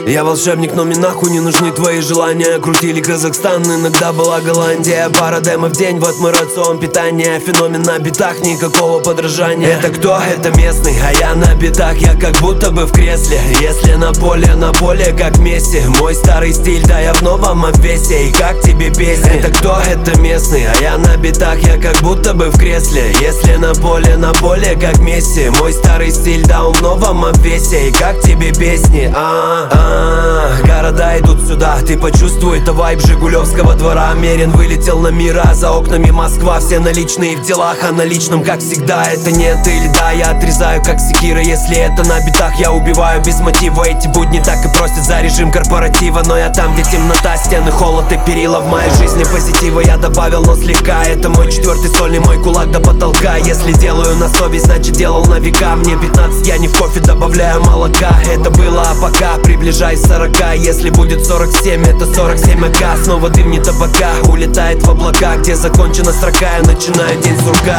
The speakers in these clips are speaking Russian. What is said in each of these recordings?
Я волшебник, но мне нахуй не нужны твои желания. Крутили Казахстан, иногда была Голландия. Пара демо в день, вот мой рацион питания. Феномен на битах, никакого подражания. Это кто? Это местный, а я на битах. Я как будто бы в кресле. Если на поле, как Месси. Мой старый стиль, да я в новом обвесе. И как тебе песни? Это кто? Это местный, а я на битах. Я как будто бы в кресле. Если на поле, как Месси. Мой старый стиль, да он в новом обвесе. И как тебе песни? Города идут сюда, ты почувствуй это вайб Жигулевского двора. Мерин вылетел на мир, а за окнами Москва. Все наличные в делах, а наличным как всегда. Это нет или да, я отрезаю как секира. Если это на битах, я убиваю без мотива. Эти будни так и просят за режим корпоратива. Но я там, где темнота, стены, холод и перила. В моей жизни позитива я добавил, но слегка. Это мой четвертый сольный, мой кулак до потолка. Если делаю на совесть, значит делал на века. Мне 15, я не в кофе добавляю молока. Это было, а пока приближаюсь 40. Если будет 47, это 47 АК. Снова дым не табака, улетает в облака. Где закончена строка, я начинаю день сурка.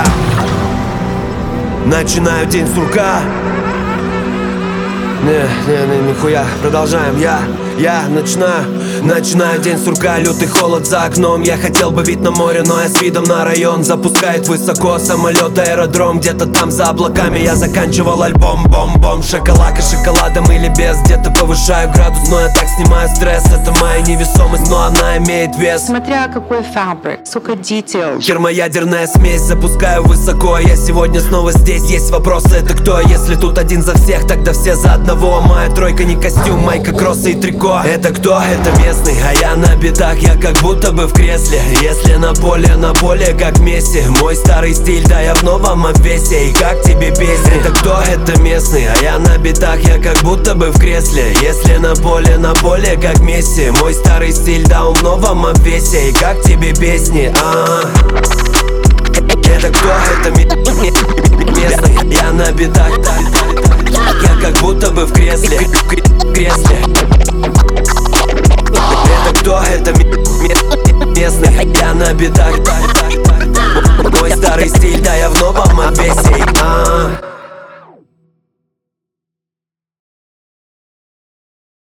Начинаю день сурка. Нихуя, продолжаем. Я начинаю день сурка. Лютый холод за окном. Я хотел бы вид на море, но я с видом на район. Запускает высоко самолет, аэродром. Где-то там за облаками я заканчивал альбом. Бом-бом, шоколака шоколадом или без. Где-то повышаю градус, но я так снимаю стресс. Это моя невесомость, но она имеет вес. Смотря какой фабрик, сука, детейл. Термоядерная смесь, запускаю высоко. Я сегодня снова здесь, есть вопросы, это кто? Если тут один за всех, тогда все за одного. Моя тройка не костюм, майка, кроссы и трико. Это кто? Это местный, а я на битах. Я как будто бы в кресле. Если на поле, как Месси. Мой старый стиль, да я в новом обвесе. И как тебе песни? Это кто? Это местный, а я на битах. Я как будто бы в кресле. Если на поле, как Месси. Мой старый стиль, да он в новом обвесе. И как тебе песни? Это кто? Это местный, я на битах. Я как будто бы в кресле. Это кто? Это местный, я на битах. Мой старый стиль, да я в новом обвесе.